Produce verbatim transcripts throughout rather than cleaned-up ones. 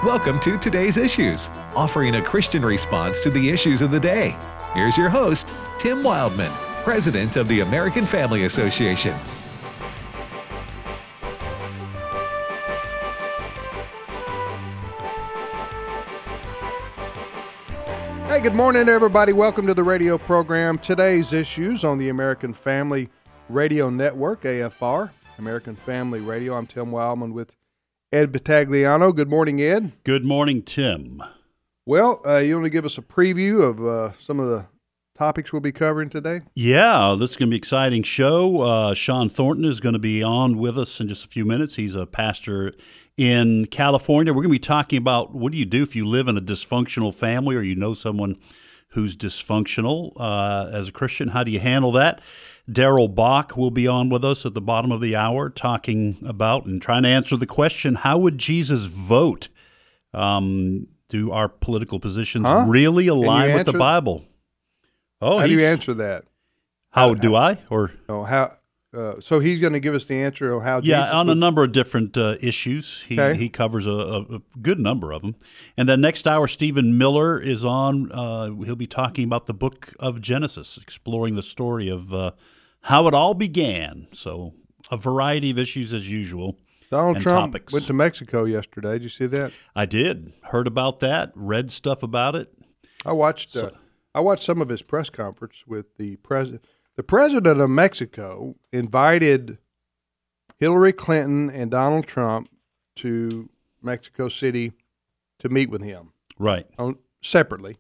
Welcome to Today's Issues, offering a Christian response to the issues of the day. Here's your host, Tim Wildman, President of the American Family Association. Hey, good morning, everybody. Welcome to the radio program, Today's Issues on the American Family Radio Network, A F R, American Family Radio. I'm Tim Wildman with Ed Battagliano. Good morning, Ed. Good morning, Tim. Well, uh, you want to give us a preview of uh, some of the topics we'll be covering today? Yeah, this is going to be an exciting show. Uh, Sean Thornton is going to be on with us in just a few minutes. He's a pastor in California. We're going to be talking about what do you do if you live in a dysfunctional family or you know someone who's dysfunctional uh, as a Christian. How do you handle that? Daryl Bach will be on with us at the bottom of the hour talking about and trying to answer the question, how would Jesus vote? Um, do our political positions huh? really align with the answer, Bible? Oh, how do you answer that? How, how do how, I? Or oh, how? Uh, so he's going to give us the answer on how yeah, Jesus on would... a number of different uh, issues. He okay. he covers a, a, a good number of them. And then next hour, Stephen Miller is on. Uh, he'll be talking about the book of Genesis, exploring the story of uh, how it all began. So a variety of issues as usual. Donald and Trump topics. went to Mexico yesterday. Did you see that? I did. Heard about that. Read stuff about it. I watched. So, uh, I watched some of his press conference with the president. The president of Mexico invited Hillary Clinton and Donald Trump to Mexico City to meet with him. Right. On, separately.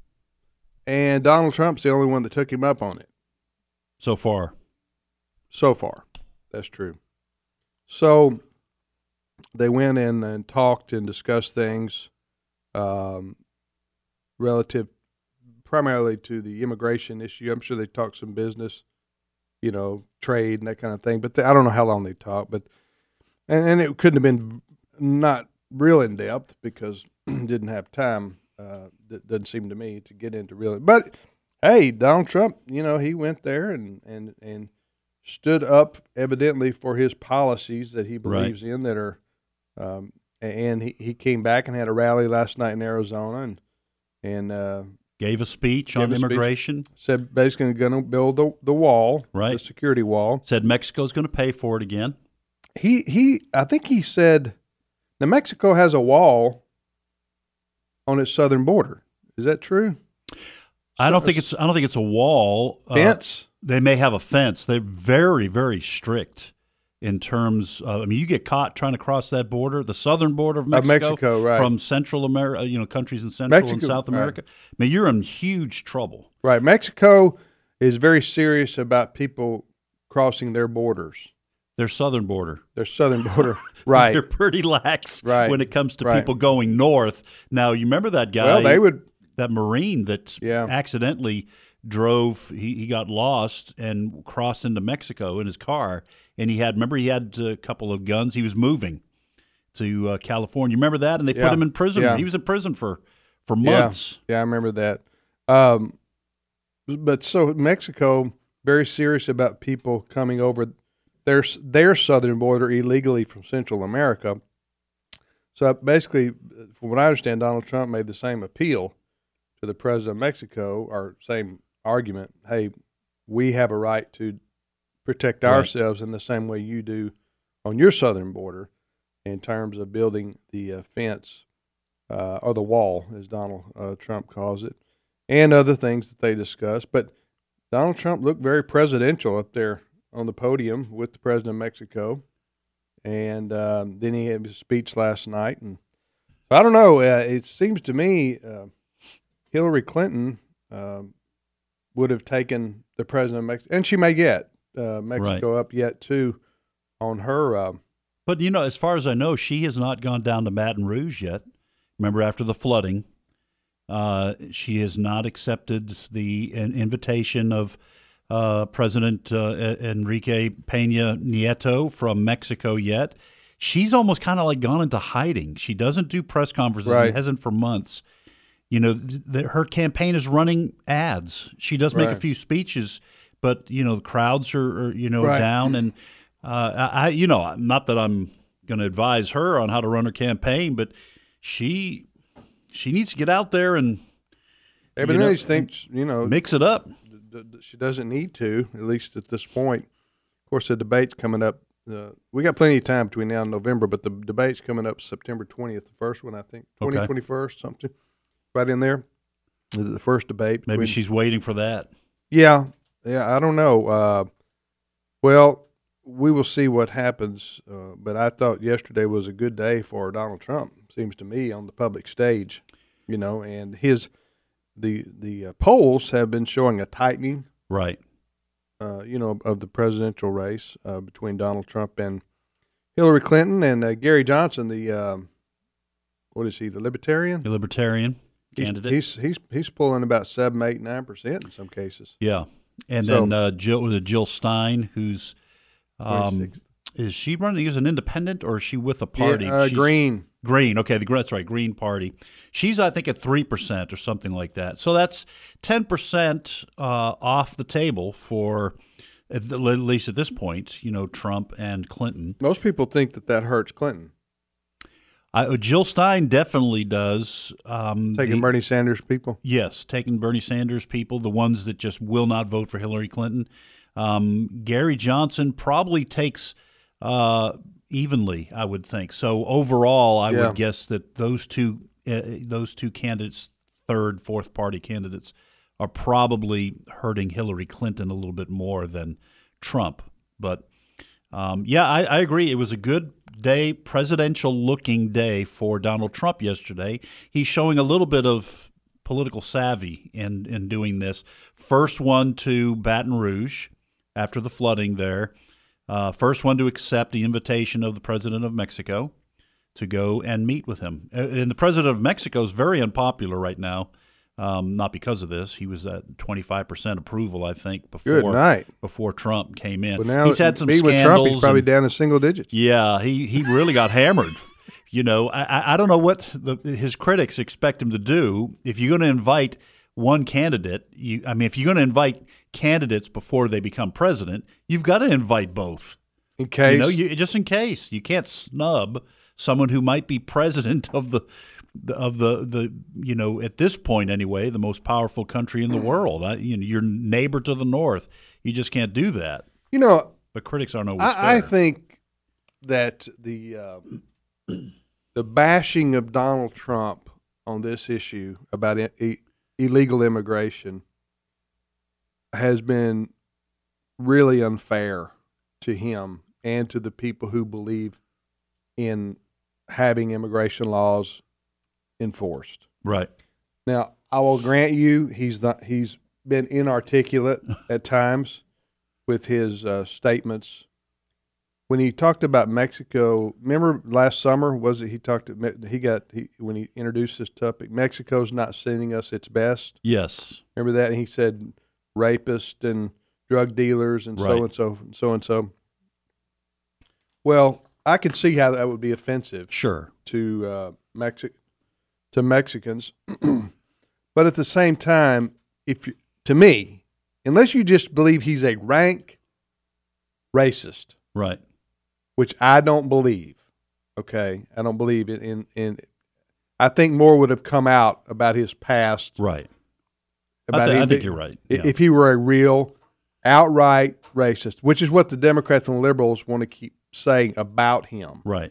And Donald Trump's the only one that took him up on it. So far. So far. That's true. So they went in and talked and discussed things um, relative primarily to the immigration issue. I'm sure they talked some business, you know, trade and that kind of thing. But they, I don't know how long they talked. But and, and it couldn't have been not real in depth because didn't have time. Uh, that doesn't seem to me to get into real. But hey, Donald Trump, you know, he went there and and and stood up evidently for his policies that he believes right. in that are. Um, and he, he came back and had a rally last night in Arizona and and. Uh, Gave a speech Gave on a immigration. Speech. Said basically going to build the, the wall, right. the security wall. Said Mexico's going to pay for it again. He he. I think he said, now Mexico has a wall on its southern border. Is that true? I don't think it's. I don't think it's a wall. Fence. Uh, they may have a fence. They're very very strict in terms of, I mean, you get caught trying to cross that border, the southern border of Mexico, uh, Mexico right. from Central America, you know, countries in Central Mexico, and South America. Right. I mean, you're in huge trouble. Right. Mexico is very serious about people crossing their borders. Their southern border. Their southern border. Right. They're pretty lax right. when it comes to right. people going north. Now, you remember that guy? Well, they would. That Marine that yeah. accidentally drove, he, he got lost and crossed into Mexico in his car. And he had, remember, he had a couple of guns. He was moving to uh, California. Remember that? And they yeah. put him in prison. Yeah. He was in prison for, for months. Yeah. yeah, I remember that. Um, but so Mexico, very serious about people coming over their, their southern border illegally from Central America. So basically, from what I understand, Donald Trump made the same appeal to the president of Mexico, or same argument, hey, we have a right to protect right. ourselves in the same way you do on your southern border in terms of building the uh, fence uh, or the wall, as Donald uh, Trump calls it, and other things that they discussed. But Donald Trump looked very presidential up there on the podium with the president of Mexico. And um, then he had his speech last night. And I don't know. Uh, it seems to me uh, Hillary Clinton uh, would have taken the president of Mexico, and she may get uh, Mexico right. up yet, too, on her. Uh, but, you know, as far as I know, she has not gone down to Baton Rouge yet. Remember, after the flooding, uh, she has not accepted the an invitation of uh, President uh, Enrique Peña Nieto from Mexico yet. She's almost kind of like gone into hiding. She doesn't do press conferences. Right. And hasn't for months. You know, th- th- her campaign is running ads. She does make right. a few speeches, but, you know, the crowds are, are you know, right. down. And, uh, I, you know, not that I'm going to advise her on how to run her campaign, but she she needs to get out there and Evidently, you know, she thinks, you know, mix it up. d- d- she doesn't need to, at least at this point. Of course, the debate's coming up. Uh, we got plenty of time between now and November, but the debate's coming up September twentieth, the first one, I think, twenty, Okay. twenty-first, something, right in there. The the first debate. Maybe between- she's waiting for that. Yeah, yeah, I don't know. Uh, well, we will see what happens, uh, but I thought yesterday was a good day for Donald Trump, seems to me, on the public stage, you know, and his the the uh, polls have been showing a tightening, Right. uh, you know, of the presidential race uh, between Donald Trump and Hillary Clinton, and uh, Gary Johnson, the um, what is he, the Libertarian The Libertarian He's- candidate. He's he's he's pulling about seven, eight, nine percent in some cases. yeah. And So- then uh, Jill, uh, Jill Stein, who's um, twenty-sixth. is she running as an independent or is she with a party? Yeah, uh, She's- Green. Green. Okay, the that's right. Green Party. She's I think at three percent or something like that. So that's ten percent uh, off the table for at the- at least at this point. You know, Trump and Clinton. Most people think that that hurts Clinton. I, Jill Stein definitely does. Um, Taking the- Bernie Sanders people. Yes, taking Bernie Sanders people, the ones that just will not vote for Hillary Clinton. Um, Gary Johnson probably takes uh, evenly, I would think. So overall, I Yeah. would guess that those two uh, those two candidates, third, fourth party candidates, are probably hurting Hillary Clinton a little bit more than Trump. But um, yeah, I, I agree. It was a good day, presidential-looking day for Donald Trump yesterday. He's showing a little bit of political savvy in, in doing this. First one to Baton Rouge after the flooding there. Uh, first one to accept the invitation of the president of Mexico to go and meet with him. Uh, And the president of Mexico is very unpopular right now. Um, not because of this. He was at twenty-five percent approval, I think, before Good night. before Trump came in. But now he's had some me with scandals. Trump, he's probably and- down to single digits. yeah, he, he really got hammered. You know, I, I- I don't know what the, his critics expect him to do. If you're going to invite one candidate, you, I mean, if you're going to invite candidates before they become president, you've got to invite both. In case, You know, you, just in case. You can't snub someone who might be president of the of the, the you know, at this point anyway, the most powerful country in the world. I, you know, your neighbor to the north. You just can't do that. you know, But critics aren't always I, I fair. think that the um, the bashing of Donald Trump on this issue about i- i- illegal immigration has been really unfair to him and to the people who believe in having immigration laws enforced. Right. Now, I will grant you he's not, he's been inarticulate at times with his uh, statements. When he talked about Mexico, remember last summer was it he talked he got he when he introduced this topic, Mexico's not sending us its best. Yes. Remember that? And he said rapists and drug dealers and Right. so and so so and so. Well, I could see how that would be offensive Sure. to uh, Mexi- to Mexicans, but at the same time, if you, to me, unless you just believe he's a rank racist, Right. which I don't believe. Okay, I don't believe in in. in I think more would have come out about his past. Right. About I, thi- I if think it- you're right. i- Yeah. If he were a real, outright racist, which is what the Democrats and liberals want to keep saying about him. right.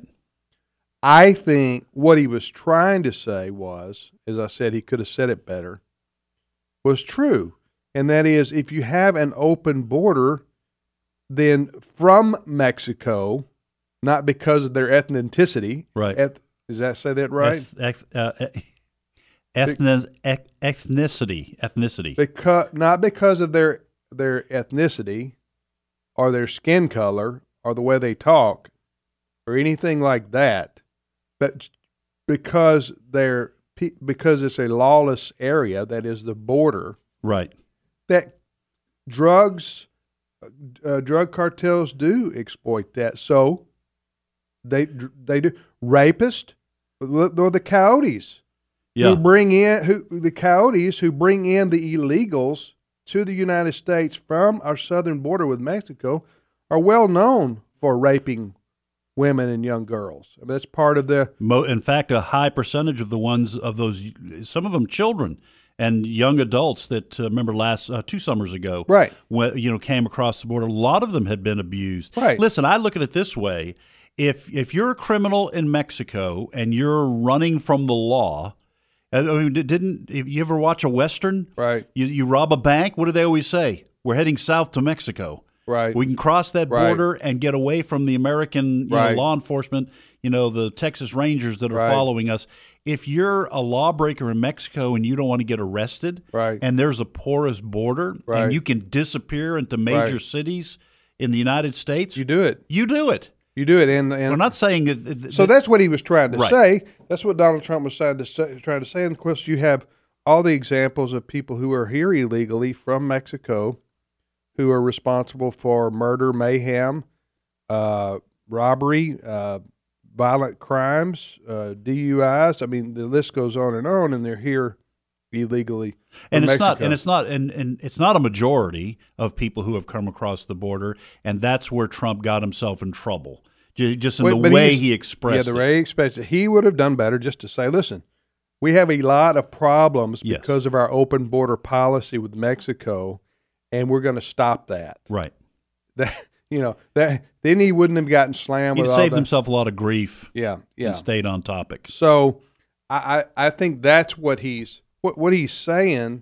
I think what he was trying to say was, as I said, he could have said it better, was true. And that is, if you have an open border, then from Mexico, not because of their ethnicity, Right. eth- does that say that right? Eth- eth- uh, eth- ethnic- eth- ethnicity. Ethnicity. Because not because of their their ethnicity, or their skin color, or the way they talk, or anything like that, but because they're pe- because it's a lawless area that is the border, Right. that drugs, uh, drug cartels do exploit that. So they they do rapists, or the coyotes Yeah. who bring in who the coyotes who bring in the illegals to the United States from our southern border with Mexico are well known for raping women and young girls. I mean, that's part of the. Mo- in fact, a high percentage of the ones of those, some of them children and young adults that uh, remember last uh, two summers ago, Right. when, you know, came across the border. A lot of them had been abused. Right. Listen, I look at it this way: if if you're a criminal in Mexico and you're running from the law, I mean, didn't if you ever watch a Western? Right. You you rob a bank. What do they always say? We're heading south to Mexico. Right. We can cross that Right. border and get away from the American you Right. know, law enforcement, you know, the Texas Rangers that are Right. following us. If you're a lawbreaker in Mexico and you don't want to get arrested, Right. and there's a porous border, Right. and you can disappear into major Right. cities in the United States, You do it. you do it. You do it. And, and We're not saying that. that- so that's what he was trying to Right. say. That's what Donald Trump was trying to say, trying to say. And of course, you have all the examples of people who are here illegally from Mexico who are responsible for murder, mayhem, uh, robbery, uh, violent crimes, uh, D U Is. I mean, the list goes on and on, and they're here illegally. and from it's not, Mexico. and it's not, and, and it's not a majority of people who have come across the border, and that's where Trump got himself in trouble, Ju- just in Wait, the but way he's- he Yeah, expressed the it. way he expressed it. He would have done better just to say, listen, we have a lot of problems Yes. because of our open border policy with Mexico, and we're going to stop that. Right. That you know that then he wouldn't have gotten slammed He with all saved that. himself a lot of grief Yeah, yeah. and stayed on topic. So I, I I think that's what he's what what he's saying.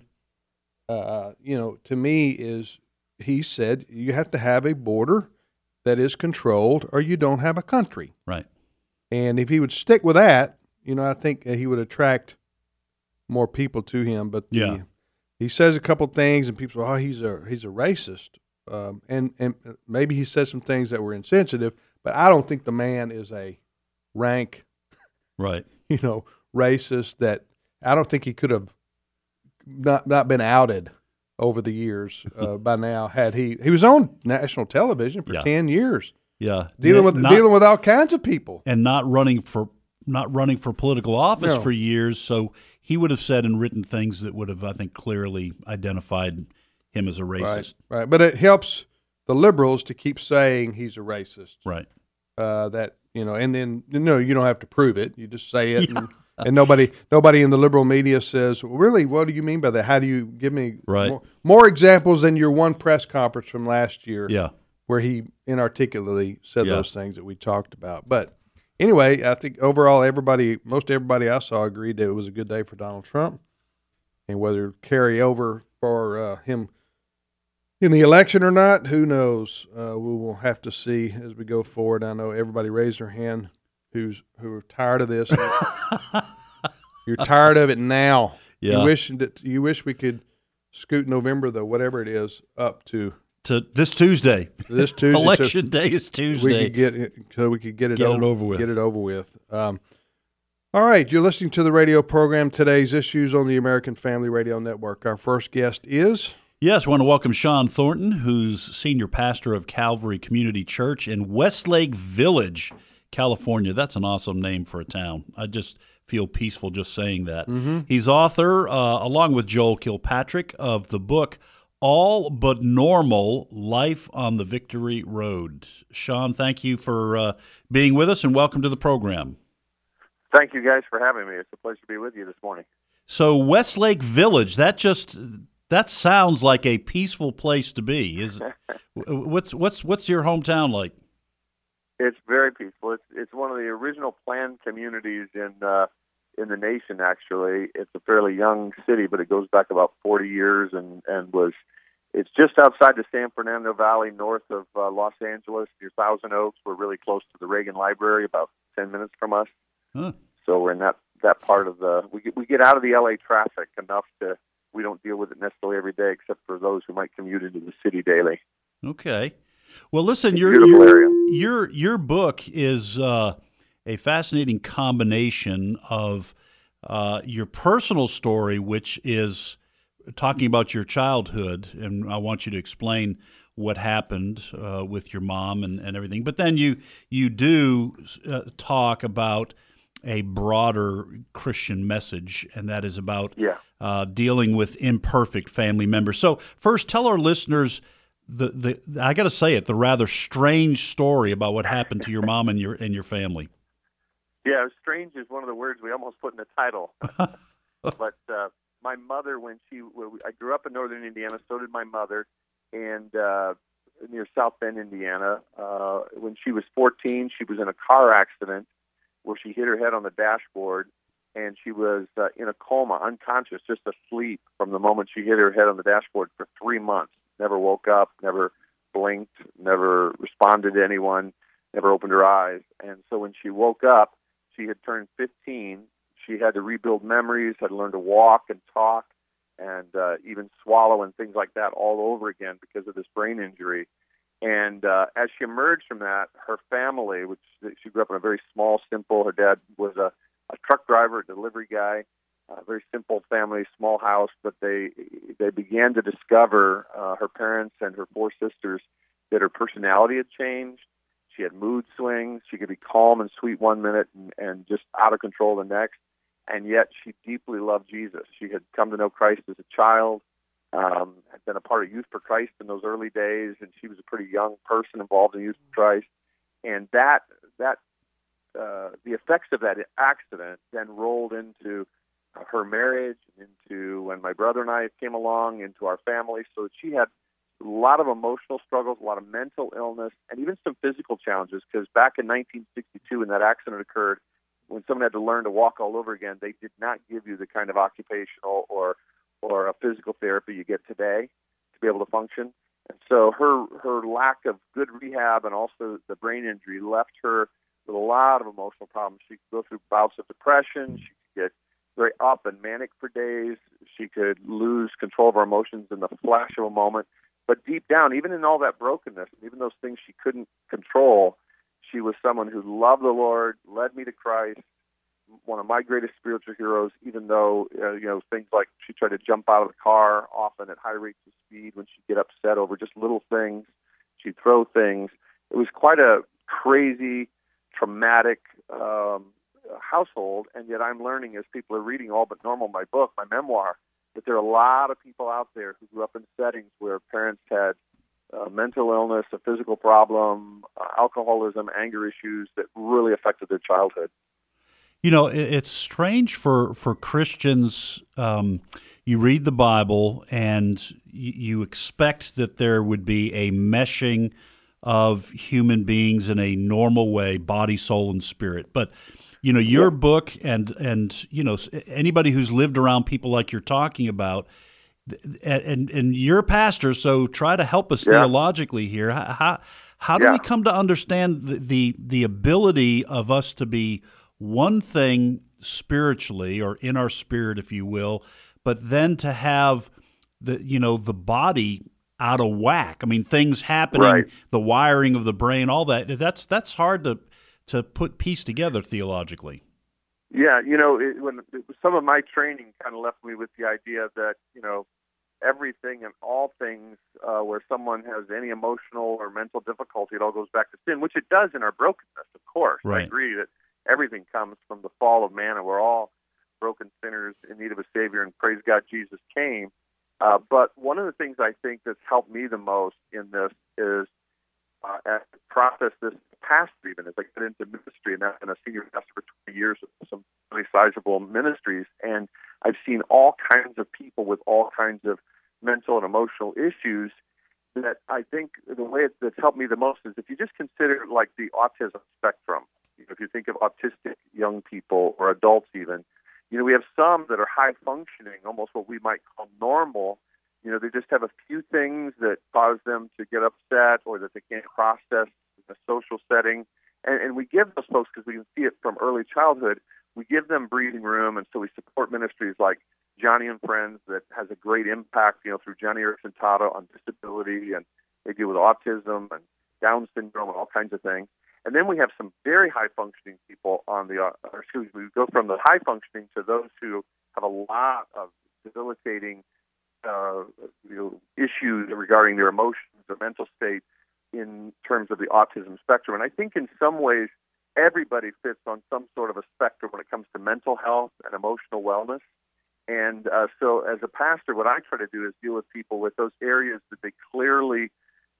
Uh, you know, to me is he said you have to have a border that is controlled, or you don't have a country. Right. And if he would stick with that, you know, I think he would attract more people to him. But the, Yeah. he says a couple things, and people say, "Oh, he's a he's a racist," um, and and maybe he said some things that were insensitive. But I don't think the man is a rank, Right. you know, racist. That I don't think he could have not not been outed over the years uh, by now. Had he he was on national television for Yeah. ten years, Yeah. dealing with Not- dealing with all kinds of people. and not running for not running for political office No. for years. So he would have said and written things that would have, I think, clearly identified him as a racist. Right, right. But it helps the liberals to keep saying he's a racist. Right. Uh, that you know, and then you know you don't have to prove it. You just say it, and, and nobody nobody in the liberal media says, well, "Really, what do you mean by that? How do you give me Right. more, more examples than your one press conference from last year, Yeah. where he inarticulately said Yeah. those things that we talked about?" But anyway, I think overall, everybody, most everybody I saw agreed that it was a good day for Donald Trump, and whether it carry over for uh, him in the election or not, who knows? Uh, we will have to see as we go forward. I know everybody raised their hand who's who are tired of this. You're tired of it now. Yeah. You wish that you wish we could scoot November, the whatever it is, up to To this Tuesday. this Tuesday. so Election day is we Tuesday. could get it, so we could get it Get it over, over with. Get it over with. Um, all right, you're listening to the radio program Today's Issues on the American Family Radio Network. Our first guest is. Yes, I want to welcome Sean Thornton, who's senior pastor of Calvary Community Church in Westlake Village, California. That's an awesome name for a town. I just feel peaceful just saying that. Mm-hmm. He's author, uh, along with Joel Kilpatrick, of the book All But Normal, Life on the Victory Road. Sean, thank you for uh, being with us, and welcome to the program. Thank you guys for having me. It's a pleasure to be with you this morning. So Westlake Village, that just that sounds like a peaceful place to be. Is what's what's what's your hometown like? It's very peaceful. It's it's one of the original planned communities in uh, in the nation. Actually, it's a fairly young city, but it goes back about forty years, and, and was it's just outside the San Fernando Valley, north of uh, Los Angeles, near Thousand Oaks. We're really close to the Reagan Library, about ten minutes from us. Huh. So we're in that that part of the we get we get out of the L A traffic enough to we don't deal with it necessarily every day, except for those who might commute into the city daily. Okay. Well, listen, It's a your beautiful your, area. your your book is uh, a fascinating combination of uh, your personal story, which is talking about your childhood, and I want you to explain what happened uh, with your mom and, and everything. But then you you do uh, talk about a broader Christian message, and that is about Yeah. uh, dealing with imperfect family members. So first, tell our listeners the the I got to say it, the rather strange story about what happened to your mom and your and your family. Yeah, strange is one of the words we almost put in the title. But uh, my mother, when she, I grew up in northern Indiana, so did my mother, and uh, near South Bend, Indiana. Uh, when she was fourteen, she was in a car accident where she hit her head on the dashboard, and she was uh, in a coma, unconscious, just asleep from the moment she hit her head on the dashboard for three months. Never woke up, never blinked, never responded to anyone, never opened her eyes. And so when she woke up, she had turned fifteen. She had to rebuild memories, had to learn to walk and talk, and uh, even swallow and things like that all over again because of this brain injury. And uh, as she emerged from that, her family, which she grew up in a very small, simple, her dad was a, a truck driver, a delivery guy, a very simple family, small house, but they they began to discover, uh, her parents and her four sisters, that her personality had changed. She had mood swings. She could be calm and sweet one minute and, and just out of control the next. And yet she deeply loved Jesus. She had come to know Christ as a child, um, had been a part of Youth for Christ in those early days, and she was a pretty young person involved in Youth for Christ. And that that uh, the effects of that accident then rolled into her marriage, into when my brother and I came along, into our family. So she had a lot of emotional struggles, a lot of mental illness, and even some physical challenges, because back in nineteen sixty-two, when that accident occurred, when someone had to learn to walk all over again, they did not give you the kind of occupational or or a physical therapy you get today to be able to function. And so her her lack of good rehab and also the brain injury left her with a lot of emotional problems. She could go through bouts of depression. She could get very up and manic for days. She could lose control of her emotions in the flash of a moment. But deep down, even in all that brokenness, even those things she couldn't control, she was someone who loved the Lord, led me to Christ, one of my greatest spiritual heroes, even though, uh, you know, things like she tried to jump out of the car often at high rates of speed when she'd get upset over just little things. She'd throw things. It was quite a crazy, traumatic um, household, and yet I'm learning as people are reading All But Normal, my book, my memoir, that there are a lot of people out there who grew up in settings where parents had uh, mental illness, a physical problem, uh, alcoholism, anger issues that really affected their childhood. You know, it's strange for, for Christians. Um, you read the Bible and you expect that there would be a meshing of human beings in a normal way, body, soul, and spirit. But you know, your yeah. book and, and, you know, anybody who's lived around people like you're talking about, and and you're a pastor, so try to help us yeah. theologically here. How, how do yeah. we come to understand the, the, the ability of us to be one thing spiritually, or in our spirit, if you will, but then to have the, you know, the body out of whack? I mean, things happening, right. the wiring of the brain, all that, that's, that's hard to, to put piece together theologically. Yeah, you know, it, when it, some of my training kind of left me with the idea that, you know, everything and all things uh, where someone has any emotional or mental difficulty, it all goes back to sin, which it does in our brokenness, of course. Right. I agree that everything comes from the fall of man, and we're all broken sinners in need of a Savior, and praise God Jesus came. Uh, but one of the things I think that's helped me the most in this is uh, as I process this pastor, even as I get into ministry, and I've been a senior pastor for twenty years with some really sizable ministries, and I've seen all kinds of people with all kinds of mental and emotional issues, that I think the way that's helped me the most is if you just consider like the autism spectrum. If you think of autistic young people or adults even, you know, we have some that are high functioning, almost what we might call normal. You know, they just have a few things that cause them to get upset or that they can't process in a social setting. And, and we give those folks, because we can see it from early childhood, we give them breathing room. And so we support ministries like Johnny and Friends that has a great impact, you know, through Johnny Erickson Tata on disability, and they deal with autism and Down syndrome and all kinds of things. And then we have some very high-functioning people on the, uh, or excuse me, we go from the high-functioning to those who have a lot of debilitating uh, you know, issues regarding their emotions or mental state in terms of the autism spectrum. And I think in some ways, everybody fits on some sort of a spectrum when it comes to mental health and emotional wellness. And uh, so as a pastor, what I try to do is deal with people with those areas that they clearly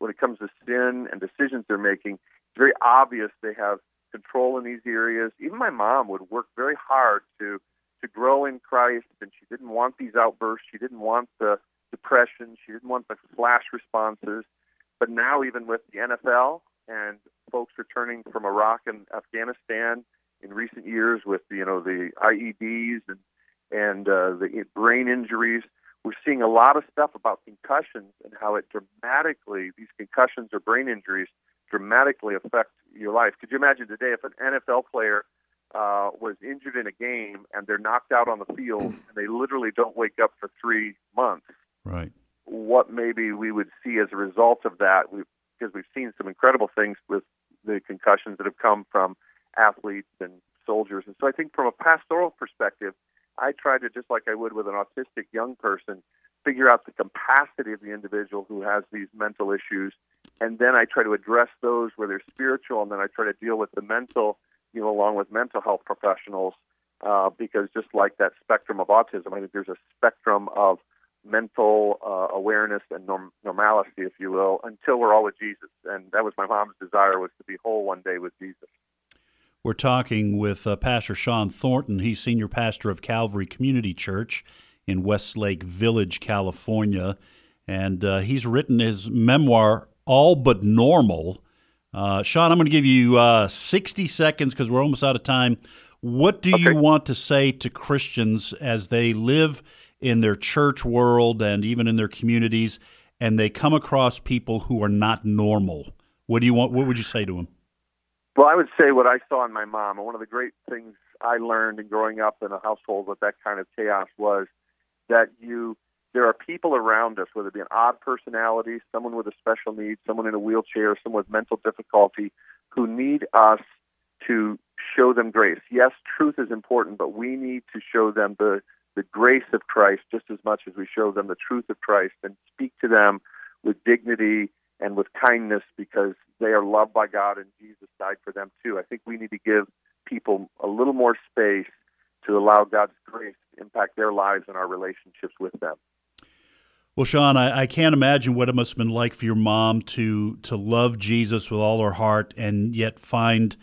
when it comes to sin and decisions they're making, it's very obvious they have control in these areas. Even my mom would work very hard to to grow in Christ, and she didn't want these outbursts. She didn't want the depression. She didn't want the flash responses. But now, even with the N F L and folks returning from Iraq and Afghanistan in recent years with the, you know, the I E Ds and and uh, the brain injuries, we're seeing a lot of stuff about concussions and how it dramatically, these concussions or brain injuries dramatically affect your life. Could you imagine today if an N F L player uh, was injured in a game and they're knocked out on the field and they literally don't wake up for three months? Right. What maybe we would see as a result of that, we, because we've seen some incredible things with the concussions that have come from athletes and soldiers. And so I think from a pastoral perspective, I try to, just like I would with an autistic young person, figure out the capacity of the individual who has these mental issues, and then I try to address those where they're spiritual, and then I try to deal with the mental, you know, along with mental health professionals, uh, because just like that spectrum of autism, I think there's a spectrum of mental uh, awareness and norm- normalcy, if you will, until we're all with Jesus. And that was my mom's desire, was to be whole one day with Jesus. We're talking with uh, Pastor Sean Thornton. He's senior pastor of Calvary Community Church in Westlake Village, California. And uh, he's written his memoir, All But Normal. Uh, Sean, I'm going to give you uh, sixty seconds because we're almost out of time. What do Okay. you want to say to Christians as they live in their church world and even in their communities, and they come across people who are not normal? What do you want? What would you say to them? Well, I would say what I saw in my mom, and one of the great things I learned in growing up in a household with that kind of chaos was that you there are people around us, whether it be an odd personality, someone with a special need, someone in a wheelchair, someone with mental difficulty, who need us to show them grace. Yes, truth is important, but we need to show them the, the grace of Christ just as much as we show them the truth of Christ, and speak to them with dignity and with kindness, because they are loved by God and Jesus died for them too. I think we need to give people a little more space to allow God's grace to impact their lives and our relationships with them. Well, Sean, I, I can't imagine what it must have been like for your mom to to love Jesus with all her heart and yet find,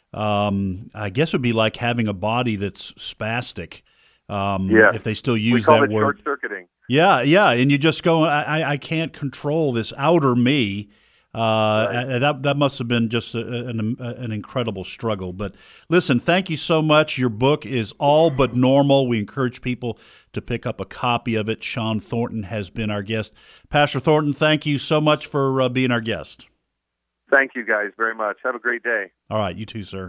um, I guess it would be like having a body that's spastic, um, yes. if they still use we call that it word. short-circuiting. Yeah, yeah, and you just go, I, I can't control this outer me. Uh, right. That that must have been just a, an an incredible struggle. But listen, thank you so much. Your book is All But Normal. We encourage people to pick up a copy of it. Sean Thornton has been our guest. Pastor Thornton, thank you so much for uh, being our guest. Thank you guys very much. Have a great day. All right, you too, sir.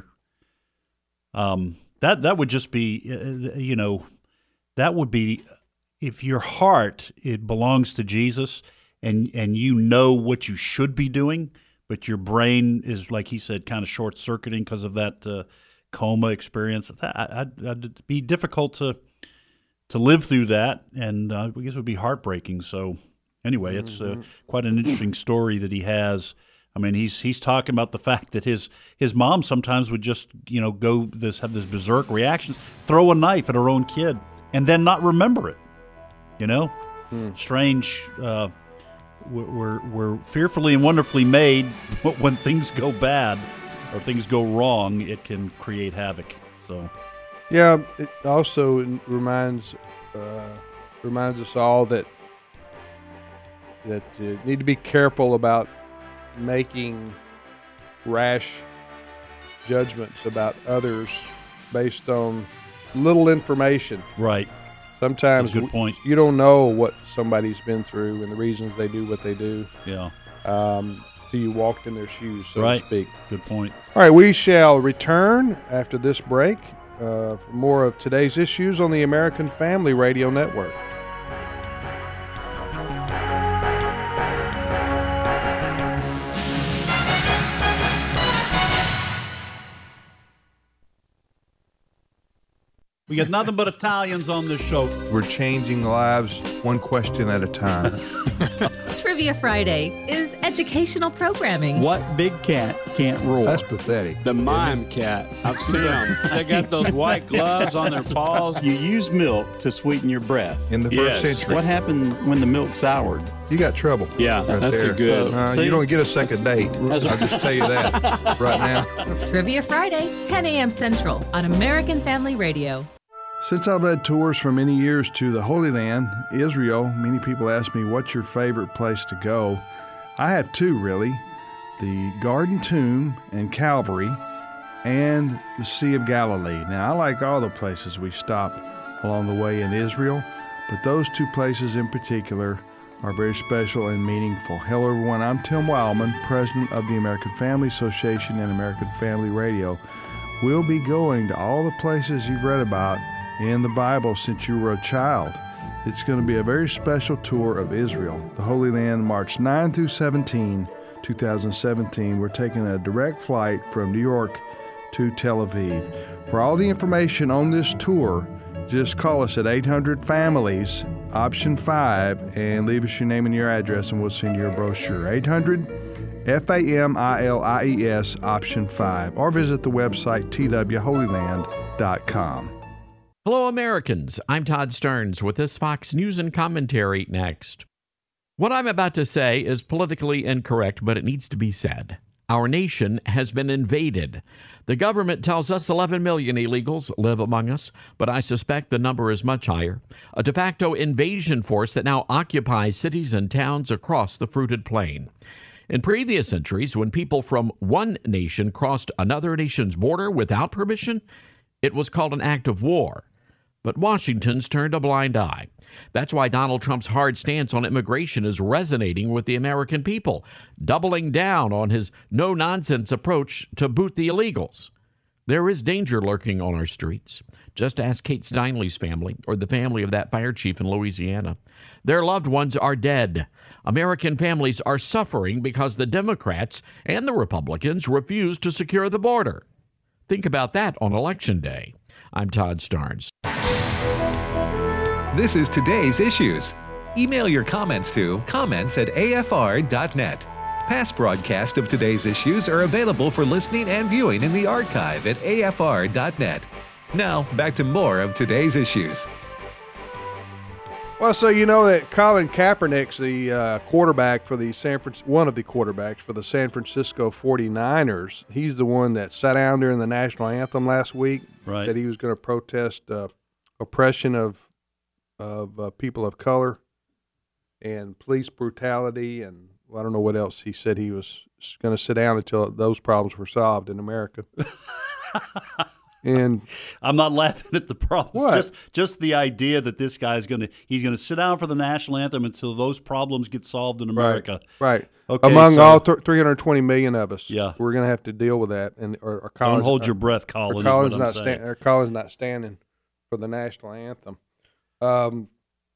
Um, that that would just be, uh, you know, that would be. If your heart, it belongs to Jesus, and, and you know what you should be doing, but your brain is, like he said, kind of short-circuiting because of that uh, coma experience, that, I'd, it'd be difficult to to live through that, and uh, I guess it would be heartbreaking. So anyway, mm-hmm. it's uh, quite an interesting story that he has. I mean, he's he's talking about the fact that his his mom sometimes would just, you know, go this have this berserk reaction, throw a knife at her own kid, and then not remember it. You know, hmm. strange. Uh, we're we're fearfully and wonderfully made. But when things go bad or things go wrong, it can create havoc. So, yeah, it also reminds uh, reminds us all that that uh, need to be careful about making rash judgments about others based on little information. Right. Sometimes That's a good point. you don't know what somebody's been through and the reasons they do what they do. Yeah. Um, till you walked in their shoes, so right. to speak. Good point. All right, we shall return after this break uh, for more of today's issues on the American Family Radio Network. We got nothing but Italians on this show. We're changing lives one question at a time. Trivia Friday is educational programming. What big cat can't roar? That's pathetic. The mime cat. I've seen them. They got those white gloves on their paws. You use milk to sweeten your breath. In the Yes. first century. What happened when the milk soured? You got trouble. Yeah, right that's there. a good. Uh, See? you don't get a second date. That's- I'll just tell you that right now. Trivia Friday, ten a.m. Central on American Family Radio. Since I've led tours for many years to the Holy Land, Israel, many people ask me, what's your favorite place to go? I have two, really. The Garden Tomb and Calvary, and the Sea of Galilee. Now, I like all the places we stop along the way in Israel, but those two places in particular are very special and meaningful. Hello, everyone. I'm Tim Wildman, president of the American Family Association and American Family Radio. We'll be going to all the places you've read about in the Bible since you were a child. It's going to be a very special tour of Israel, the Holy Land, March ninth through seventeenth, twenty seventeen. We're taking a direct flight from New York to Tel Aviv. For all the information on this tour, just call us at eight hundred families, option five, and leave us your name and your address, and we'll send you a brochure. eight hundred F A M I L I E S, option five, or visit the website T W holy land dot com. Hello, Americans. I'm Todd Stearns with this Fox News and Commentary next. What I'm about to say is politically incorrect, but it needs to be said. Our nation has been invaded. The government tells us eleven million illegals live among us, but I suspect the number is much higher. A de facto invasion force that now occupies cities and towns across the fruited plain. In previous centuries, when people from one nation crossed another nation's border without permission, it was called an act of war. But Washington's turned a blind eye. That's why Donald Trump's hard stance on immigration is resonating with the American people, doubling down on his no-nonsense approach to boot the illegals. There is danger lurking on our streets. Just ask Kate Steinley's family or the family of that fire chief in Louisiana. Their loved ones are dead. American families are suffering because the Democrats and the Republicans refuse to secure the border. Think about that on Election Day. I'm Todd Stearns. This is Today's Issues. Email your comments to comments at A F R dot net. Past broadcasts of Today's Issues are available for listening and viewing in the archive at A F R dot net. Now, back to more of Today's Issues. Well, so you know that Colin Kaepernick's the uh, quarterback for the San Fran- one of the quarterbacks for the San Francisco forty-niners. He's the one that sat down during the national anthem last week. Right. Said he was going to protest uh, oppression of of uh, people of color and police brutality, and well, I don't know what else. He said he was going to sit down until those problems were solved in America. And I'm not laughing at the problems. What? Just just the idea that this guy's going to he's going to sit down for the national anthem until those problems get solved in America. Right. right. Okay, Among so- all th- three hundred twenty million of us, Yeah. we're going to have to deal with that. And or, or Collins, Don't hold uh, your breath, Colin. or is Collins what I'm not saying. sta- or Collins not standing for the national anthem. Um.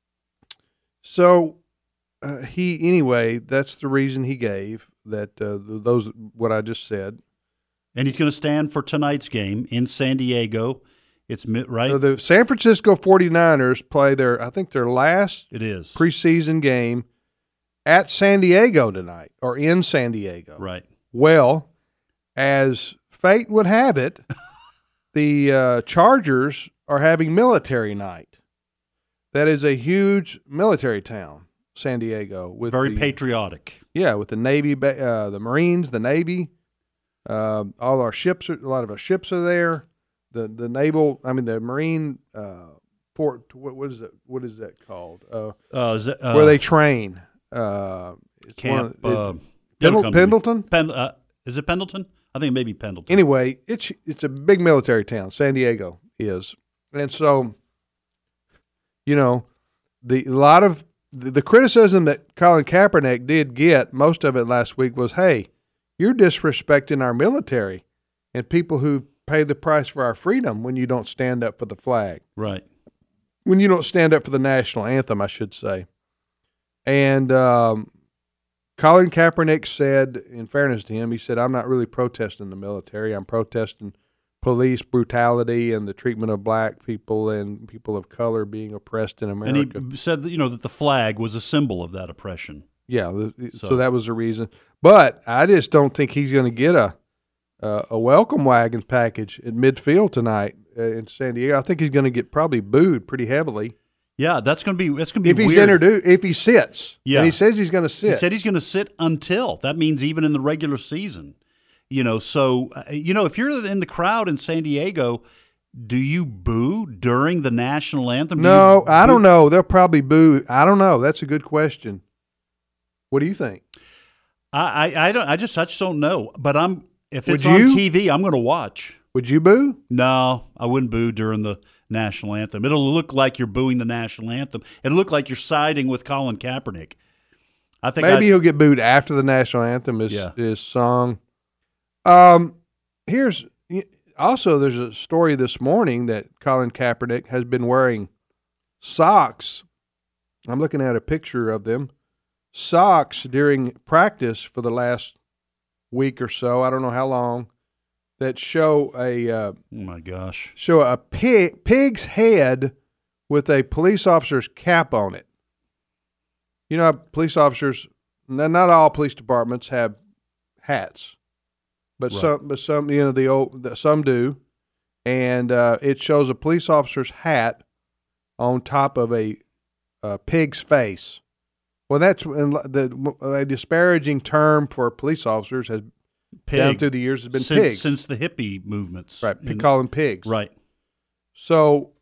So uh, he anyway. That's the reason he gave that. Uh, those what I just said. And he's going to stand for tonight's game in San Diego. It's mi- right. So the San Francisco forty-niners play their, I think, their last It is preseason game at San Diego tonight, or in San Diego. right. Well, as fate would have it, the uh, Chargers are having military night. That is a huge military town, San Diego. With Very the, patriotic. Yeah, with the Navy, ba- uh, the Marines, the Navy. Uh, all our ships, are, a lot of our ships are there. The the naval, I mean the Marine uh, fort. What, what is that? What is that called? Uh, Uh, is it, uh, where they train. Uh, it's camp one of- uh, it- it'll Pendle- come to me. Pendleton. Pen, uh, is it Pendleton? I think maybe Pendleton. Anyway, it's it's a big military town. San Diego is, and so, you know, the a lot of the, the criticism that Colin Kaepernick did get, most of it last week was, hey, you're disrespecting our military and people who pay the price for our freedom when you don't stand up for the flag. Right. When you don't stand up for the national anthem, I should say. And um, Colin Kaepernick said, in fairness to him, he said, I'm not really protesting the military. I'm protesting police brutality and the treatment of black people and people of color being oppressed in America. And he said that, you know, that the flag was a symbol of that oppression. Yeah, the, so. So. that was the reason. But I just don't think he's going to get a uh, a welcome wagon package at midfield tonight uh, in San Diego. I think he's going to get probably booed pretty heavily. Yeah, that's going to be that's going to be if he's weird. introduced. If he sits, Yeah, and he says he's going to sit. He said he's going to sit until. That means even in the regular season. You know, so uh, you know if you're in the crowd in San Diego, do you boo during the national anthem? Do no, I boo? don't know. They'll probably boo. I don't know. That's a good question. What do you think? I, I, I don't. I just I just don't know. But I'm if it's Would on you? T V, I'm going to watch. Would you boo? No, I wouldn't boo during the national anthem. It'll look like you're booing the national anthem. It'll look like you're siding with Colin Kaepernick. I think Maybe I'd, he'll get booed after the national anthem is Yeah. is sung. Um, here's also there's a story this morning that Colin Kaepernick has been wearing socks. I'm looking at a picture of them. Socks during practice for the last week or so. I don't know how long. That show a uh, oh my gosh, show a pig pig's head with a police officer's cap on it. You know, police officers. Not all police departments have hats, but Right. some, but some, you know, the old, the, some do, and uh, it shows a police officer's hat on top of a, a pig's face. Well, that's the a disparaging term for police officers has Pig. down through the years has been since, pigs, since the hippie movements. right? In- Call them pigs, right. So,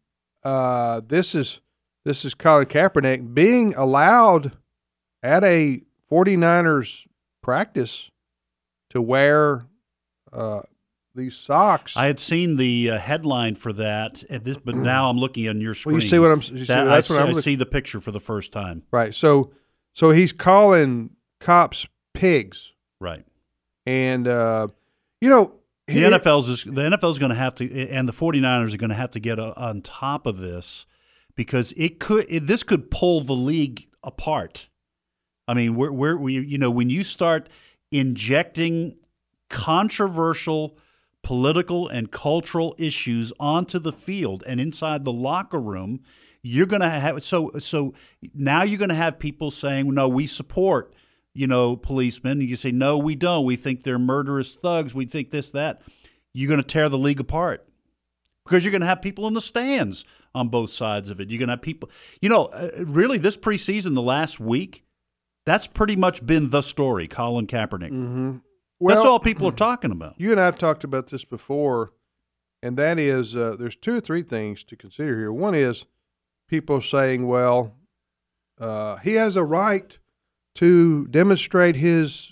uh, this is this is Colin Kaepernick being allowed at a 49ers practice to wear uh, these socks. I had seen the uh, headline for that at this, but now I'm looking on your screen. Well, you see what I'm? You see, That- that's I, what see, I'm I looking. see the picture for the first time. Right. So, so he's calling cops pigs, Right. and uh, you know The he- N F L's is, the N F L is going to have to, and the 49ers are going to have to get a, on top of this because it could, it, this could pull the league apart. I mean, we're, we're, we, you know, when you start injecting controversial political and cultural issues onto the field and inside the locker room, you're going to have so so now you're going to have people saying, no, we support, you know, policemen. And you say, no, we don't. We think they're murderous thugs. We think this, that. You're going to tear the league apart because you're going to have people in the stands on both sides of it. You're going to have people, you know, uh, really this preseason, the last week, that's pretty much been the story, Colin Kaepernick. Mhm. Well, that's all people are talking about. You and I have talked about this before, and that is uh, there's two or three things to consider here. One is people saying, well, uh, he has a right to demonstrate his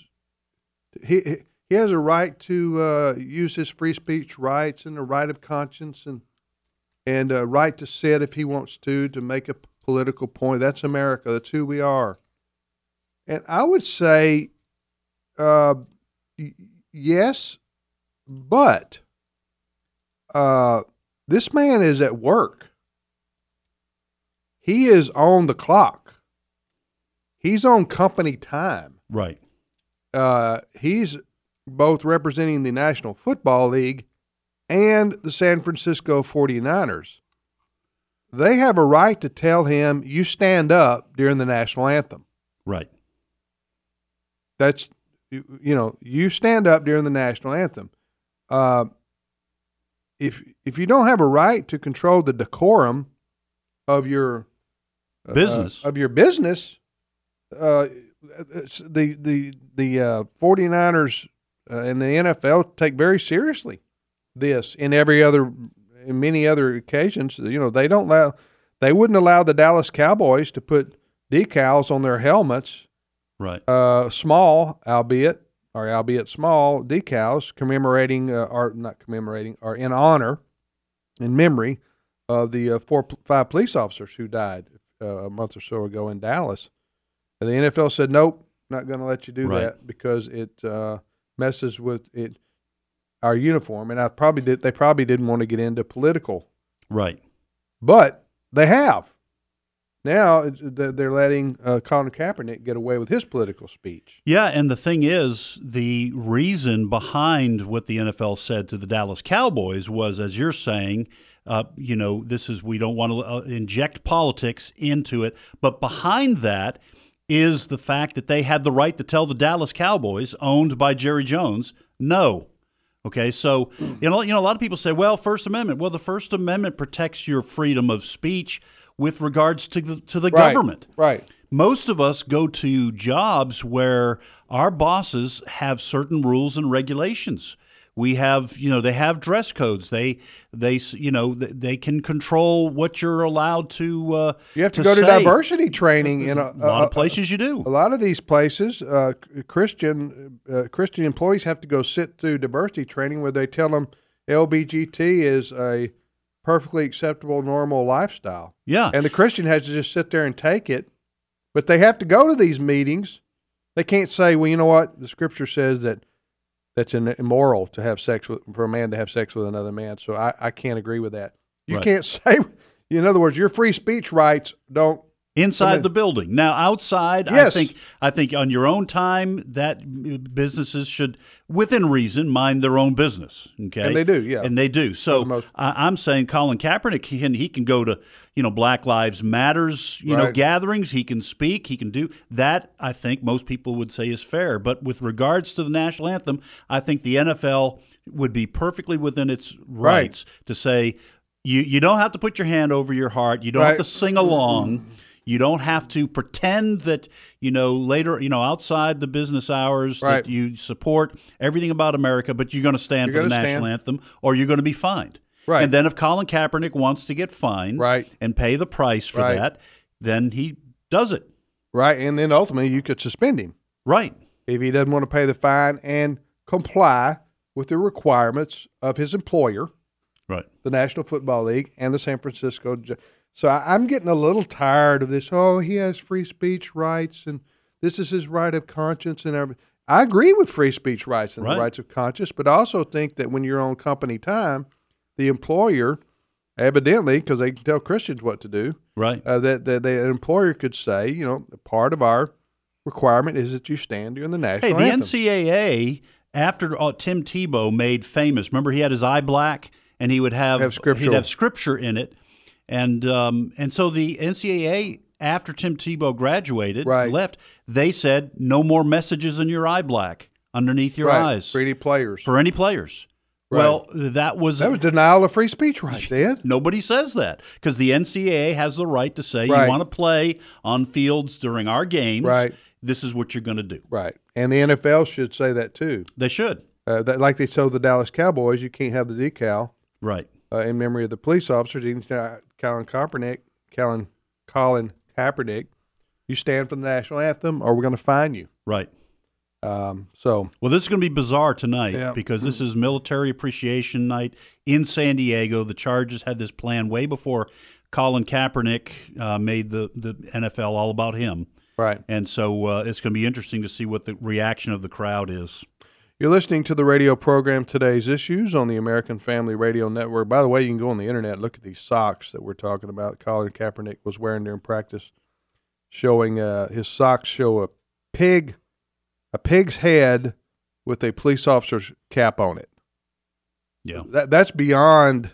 he he has a right to uh, use his free speech rights and the right of conscience and and a right to sit if he wants to to make a political point. That's America. That's who we are. And I would say, uh, y- yes, but uh, this man is at work. He is on the clock. He's on company time. Right. Uh, he's both representing the National Football League and the San Francisco 49ers. They have a right to tell him, you stand up during the national anthem. Right. That's, you, you know, you stand up during the national anthem. Uh, if if you don't have a right to control the decorum of your uh, Business. of your business, uh, the the the uh, 49ers uh, and the N F L take very seriously this. In every other, in many other occasions, you know, they don't allow, they wouldn't allow the Dallas Cowboys to put decals on their helmets. Right. Uh, small, albeit, or albeit small, decals commemorating, uh, or not commemorating, or in honor, in memory of the uh, four, five police officers who died uh, a month or so ago in Dallas. And the N F L said, nope, not going to let you do Right. that because it uh, messes with it, our uniform. And I probably did. They probably didn't want to get into political, Right. but they have. Now it's- they're letting uh, Colin Kaepernick get away with his political speech. Yeah, and the thing is, the reason behind what the N F L said to the Dallas Cowboys was, as you're saying, uh, you know, this is we don't want to uh, inject politics into it. But behind that is the fact that they had the right to tell the Dallas Cowboys, owned by Jerry Jones, no. Okay, so you know, you know, a lot of people say, well, First Amendment. Well, the First Amendment protects your freedom of speech with regards to the, to the right, government. Right. Most of us go to jobs where our bosses have certain rules and regulations. We have, you know, they have dress codes. They, they, you know, they can control what you're allowed to. Uh, you have to, to go say. to diversity training in a, a lot a, of places. You do a lot of these places. Uh, Christian uh, Christian employees have to go sit through diversity training where they tell them L B G T is a perfectly acceptable, normal lifestyle. Yeah, and the Christian has to just sit there and take it, but they have to go to these meetings. They can't say, well, you know what, the Scripture says that. That's immoral to have sex with, for a man to have sex with another man. So I, I can't agree with that. You right. can't say, in other words, your free speech rights don't. Inside the building. Now, outside, yes. I think I think on your own time, that businesses should, within reason, mind their own business. Okay, and they do, yeah, and they do. So most- I, I'm saying Colin Kaepernick, he can he can go to you know Black Lives Matters you right. know gatherings. He can speak. He can do that. I think most people would say is fair. But with regards to the national anthem, I think the N F L would be perfectly within its rights right. to say you you don't have to put your hand over your heart. You don't right. have to sing along. Mm-hmm. You don't have to pretend that, you know, later, you know, outside the business hours right. that you support everything about America, but you're going to stand you're for the stand. national anthem or you're going to be fined. Right. And then if Colin Kaepernick wants to get fined right. and pay the price for right. that, then he does it. Right. And then ultimately you could suspend him. Right. If he doesn't want to pay the fine and comply with the requirements of his employer, right, the National Football League and the San Francisco. So I'm getting a little tired of this. Oh, he has free speech rights, and this is his right of conscience, and everything. I agree with free speech rights and right. the rights of conscience, but I also think that when you're on company time, the employer, evidently, because they can tell Christians what to do, right, uh, that, that the employer could say, you know, part of our requirement is that you stand during the national anthem. Hey, the anthem. N C double A, after uh, Tim Tebow made famous, remember he had his eye black, and he would have, have he'd have scripture in it. And um, and so the N C double A, after Tim Tebow graduated, right. left, they said no more messages in your eye black underneath your right. eyes for any players. For any players. Right. Well, that was that was denial of free speech rights, Ed. Nobody says that because the N C double A has the right to say right. you want to play on fields during our games. Right. This is what you're going to do. Right. And the N F L should say that too. They should. Uh, that, like they told the Dallas Cowboys, you can't have the decal. Right. Uh, in memory of the police officers, even uh, Colin Kaepernick, Colin, Colin Kaepernick, you stand for the national anthem, or we're going to fine you. Right. Um, so, well, this is going to be bizarre tonight yeah. because this is Military Appreciation Night in San Diego. The Chargers had this plan way before Colin Kaepernick uh, made the, the N F L all about him. Right. And so uh, it's going to be interesting to see what the reaction of the crowd is. You're listening to the radio program Today's Issues on the American Family Radio Network. By the way, you can go on the internet and look at these socks that we're talking about. Colin Kaepernick was wearing during practice, showing uh, his socks show a pig, a pig's head with a police officer's cap on it. Yeah, that that's beyond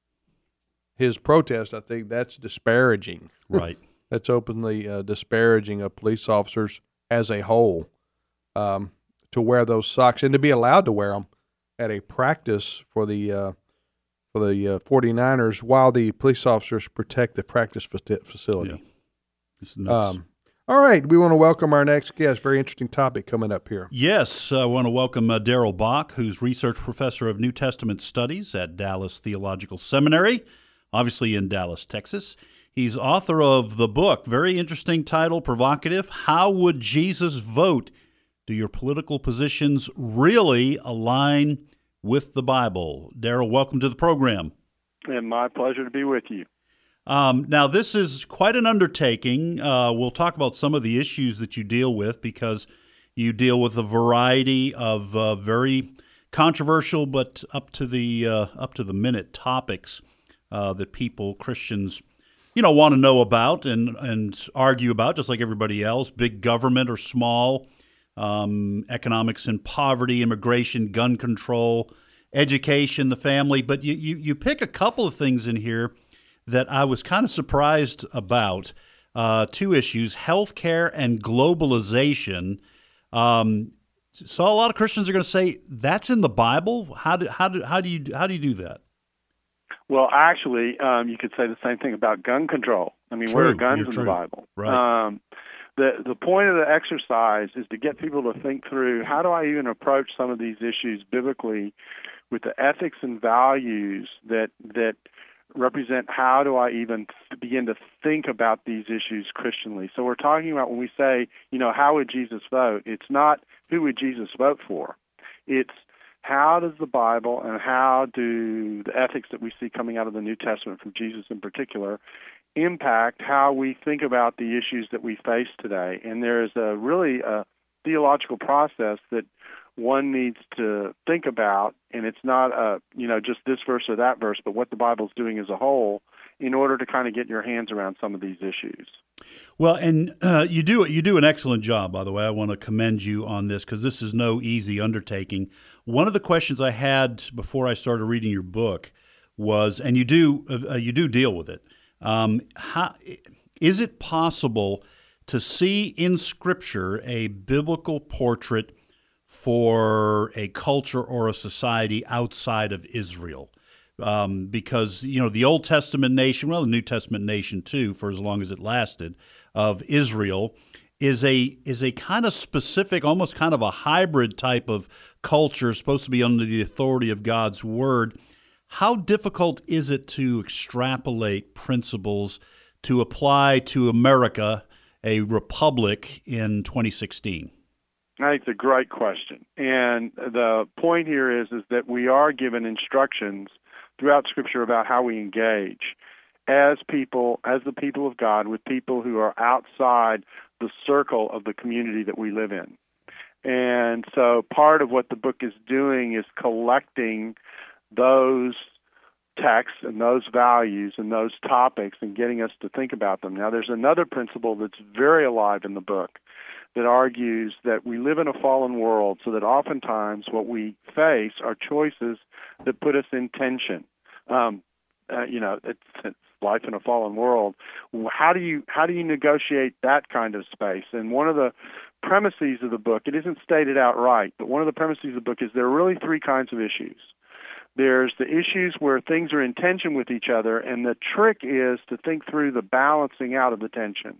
his protest. I think that's disparaging. Right. That's openly uh, disparaging of police officers as a whole. Um, to wear those socks and to be allowed to wear them at a practice for the uh, for the uh, 49ers while the police officers protect the practice facility. Yeah. It's nuts. Um, all right, we want to welcome our next guest. Very interesting topic coming up here. Yes, I want to welcome uh, Darrell Bock, who's research professor of New Testament Studies at Dallas Theological Seminary, obviously in Dallas, Texas. He's author of the book, very interesting title, provocative, How Would Jesus Vote? Do your political positions really align with the Bible? Darrell, welcome to the program. And my pleasure to be with you. Um, now, this is quite an undertaking. Uh, we'll talk about some of the issues that you deal with because you deal with a variety of uh, very controversial but up to the uh, up to the minute topics uh, that people, Christians, you know, want to know about and and argue about, just like everybody else. Big government or small. Um, economics and poverty, immigration, gun control, education, the family. But you, you, you pick a couple of things in here that I was kind of surprised about. uh, two issues: healthcare and globalization. Um, so a lot of Christians are going to say that's in the Bible. How do how do how do you how do you do that? Well, actually, um, you could say the same thing about gun control. I mean, True. where are guns You're in true. the Bible? Right. Um, the the point of the exercise is to get people to think through, how do I even approach some of these issues biblically with the ethics and values that that represent how do I even begin to think about these issues Christianly. So we're talking about when we say, you know, how would Jesus vote? It's not who would Jesus vote for. It's how does the Bible and how do the ethics that we see coming out of the New Testament from Jesus in particular impact how we think about the issues that we face today. And there is a really a theological process that one needs to think about, and it's not a, you know, just this verse or that verse, but what the Bible's doing as a whole in order to kind of get your hands around some of these issues. Well, and uh, you do you do an excellent job, by the way. I want to commend you on this because this is no easy undertaking. One of the questions I had before I started reading your book was, and you do uh, you do deal with it. Um, how, is it possible to see in Scripture a biblical portrait for a culture or a society outside of Israel? Um, because, you know, the Old Testament nation, well, the New Testament nation too, for as long as it lasted, of Israel, is a is a kind of specific, almost kind of a hybrid type of culture, supposed to be under the authority of God's Word. How difficult is it to extrapolate principles to apply to America, a republic, in twenty sixteen? I think it's a great question. And the point here is, is that we are given instructions throughout Scripture about how we engage as people, as the people of God, with people who are outside the circle of the community that we live in. And so part of what the book is doing is collecting those texts and those values and those topics and getting us to think about them. Now, there's another principle that's very alive in the book that argues that we live in a fallen world, so that oftentimes what we face are choices that put us in tension. Um, uh, you know, it's, it's life in a fallen world. How do you how do you negotiate that kind of space? And one of the premises of the book, it isn't stated outright, but one of the premises of the book is there are really three kinds of issues. There's the issues where things are in tension with each other, and the trick is to think through the balancing out of the tension.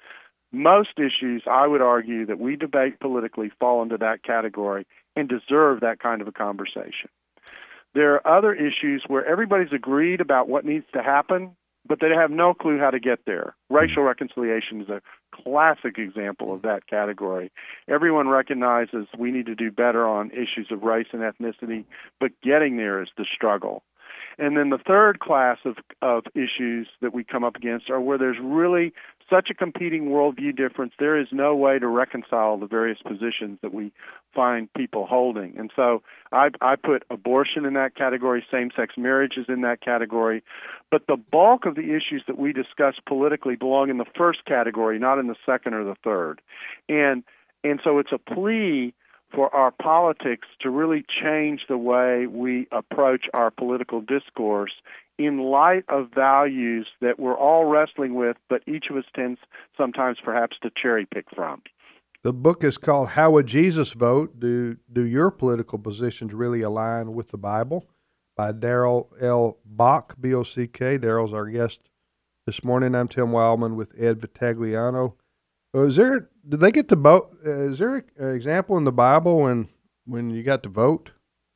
Most issues, I would argue, that we debate politically fall into that category and deserve that kind of a conversation. There are other issues where everybody's agreed about what needs to happen, but they have no clue how to get there. Racial reconciliation is a classic example of that category. Everyone recognizes we need to do better on issues of race and ethnicity, but getting there is the struggle. And then the third class of, of issues that we come up against are where there's really such a competing worldview difference, there is no way to reconcile the various positions that we find people holding. And so I, I put abortion in that category, same-sex marriage is in that category, but the bulk of the issues that we discuss politically belong in the first category, not in the second or the third. And and so it's a plea for our politics to really change the way we approach our political discourse in light of values that we're all wrestling with, but each of us tends sometimes perhaps to cherry pick from. The book is called How Would Jesus Vote? Do do your political positions really align with the Bible? By Darrell L. Bock, B O C K. Darrell's our guest this morning. I'm Tim Wildman with Ed Vitagliano. Is there, did they get to vote? Uh, is there an example in the Bible when when you got to vote?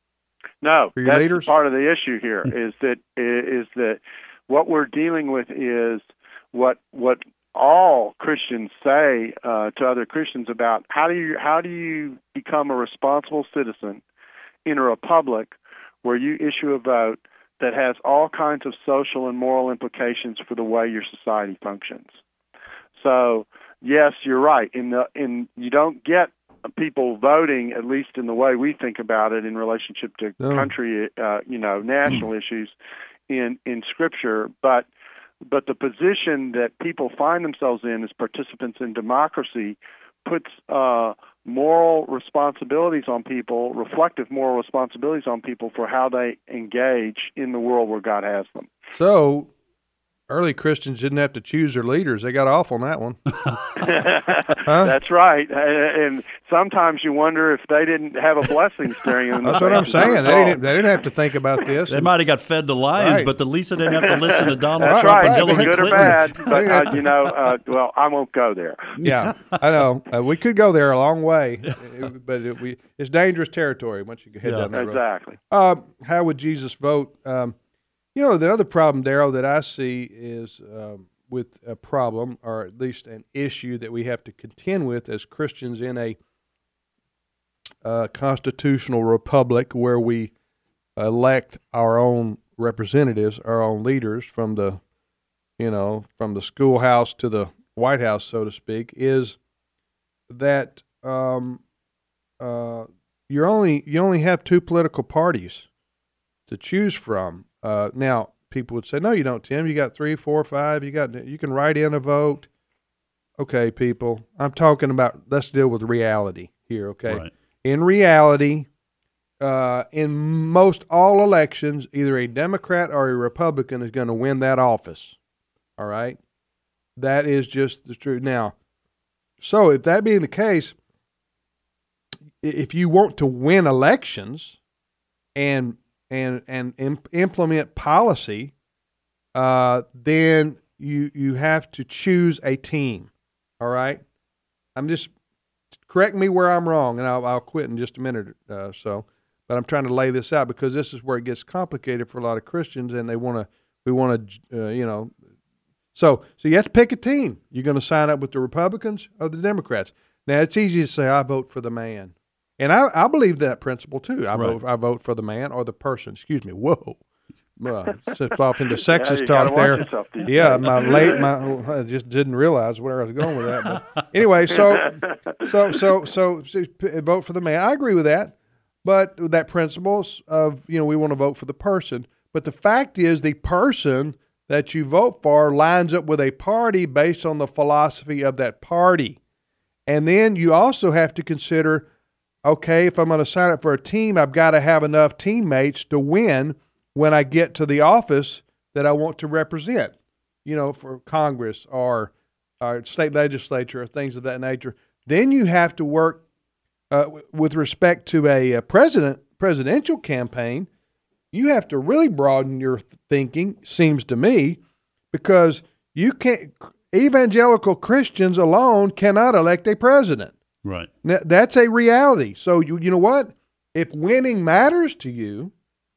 No, for your that's leaders? Part of the issue here is that is that what we're dealing with is what what all Christians say uh, to other Christians about how do you how do you become a responsible citizen in a republic where you issue a vote that has all kinds of social and moral implications for the way your society functions. So yes, you're right. In the in you don't get people voting, at least in the way we think about it in relationship to No. country, uh, you know, national issues in in Scripture. But but the position that people find themselves in as participants in democracy puts uh, moral responsibilities on people, reflective moral responsibilities on people for how they engage in the world where God has them. So, early Christians didn't have to choose their leaders. They got off on that one. Huh? That's right. And sometimes you wonder if they didn't have a blessing staring in the That's what I'm saying. They didn't, they didn't have to think about this. They might have got fed to lions, Right. but at least they didn't have to listen to Donald That's Trump right. and Hillary Good Clinton. or bad, but uh, you know, uh, well, I won't go there. Yeah, I know. Uh, we could go there a long way, but it, we it's dangerous territory once you head Yeah. down that road. Exactly. Uh, how would Jesus vote? Um, you know, the other problem, Darryl, that I see is um, with a problem, or at least an issue that we have to contend with as Christians in a uh, constitutional republic where we elect our own representatives, our own leaders from the, you know, from the schoolhouse to the White House, so to speak, is that um, uh, you're only you only have two political parties to choose from. Uh, now, people would say, "No, you don't, Tim. You got three, four, five. You got you can write in a vote." Okay, people, I'm talking about. Let's deal with reality here. Okay, Right. in reality, uh, in most all elections, either a Democrat or a Republican is going to win that office. All right, that is just the truth. Now, so if that being the case, if you want to win elections and and and imp- implement policy, uh, then you you have to choose a team. All right, I'm just correct me where I'm wrong, and I'll, I'll quit in just a minute or uh, so. But I'm trying to lay this out because this is where it gets complicated for a lot of Christians, and they want to we want to uh, you know. So so you have to pick a team. You're going to sign up with the Republicans or the Democrats. Now it's easy to say I vote for the man. And I, I believe that principle too. I Right. vote I vote for the man or the person. Excuse me. Whoa, uh, slipped off into sexist you talk gotta watch there. yourself these Yeah, days. my late my I just didn't realize where I was going with that. But anyway, so so so so, so p- vote for the man. I agree with that, but with that principle of you know we want to vote for the person. But the fact is, the person that you vote for lines up with a party based on the philosophy of that party, and then you also have to consider. Okay, if I'm going to sign up for a team, I've got to have enough teammates to win when I get to the office that I want to represent, you know, for Congress or, or state legislature or things of that nature. Then you have to work uh, w- with respect to a, a president presidential campaign. You have to really broaden your th- thinking, seems to me, because you can't. Evangelical Christians alone cannot elect a president. Right. Now, that's a reality. So you you know what? If winning matters to you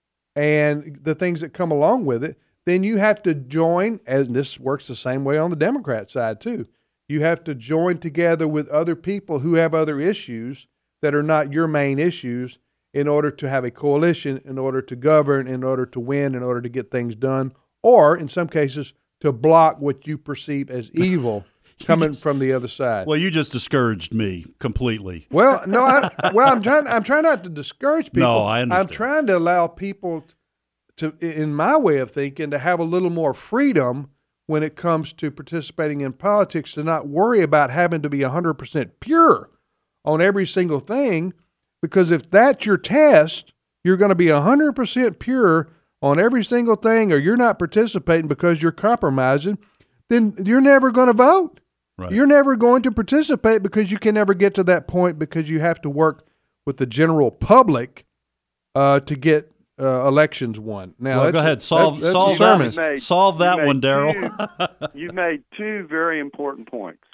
and the things that come along with it, then you have to join, as this works the same way on the Democrat side too. You have to join together with other people who have other issues that are not your main issues in order to have a coalition, in order to govern, in order to win, in order to get things done, or in some cases to block what you perceive as evil coming just, from the other side. Well, you just discouraged me completely. Well, no, I, well, I'm trying. I'm trying not to discourage people. No, I understand. I'm trying to allow people to, in my way of thinking, to have a little more freedom when it comes to participating in politics, to not worry about having to be one hundred percent pure on every single thing, because if that's your test, you're going to be one hundred percent pure on every single thing, or you're not participating because you're compromising, then you're never going to vote. Right. You're never going to participate because you can never get to that point because you have to work with the general public uh, to get uh, elections won. Now, well, go ahead. Solve, that's, that's solve, a sermon. that, made, solve that one, Darryl. You've made two very important points.